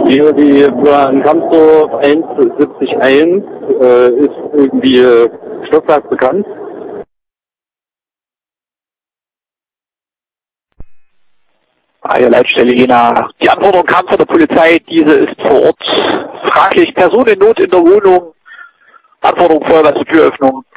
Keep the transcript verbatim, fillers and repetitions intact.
Hier die an Kampfdorf eins siebzig eins äh, ist irgendwie äh, Stockwerk bekannt. Freie Leitstelle Jena. Die Anforderung kam von der Polizei, diese ist vor Ort. Fraglich, Personennot in der Wohnung. Anforderung Feuerwehr zur Türöffnung.